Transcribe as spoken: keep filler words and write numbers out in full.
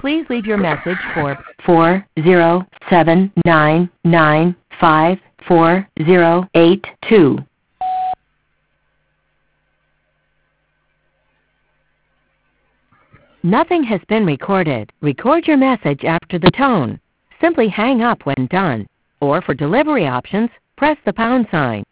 Please leave your message for four zero seven nine nine five four zero eight two. Nothing has been recorded. Record your message after the tone. Simply hang up when done. Or for delivery options, press the pound sign.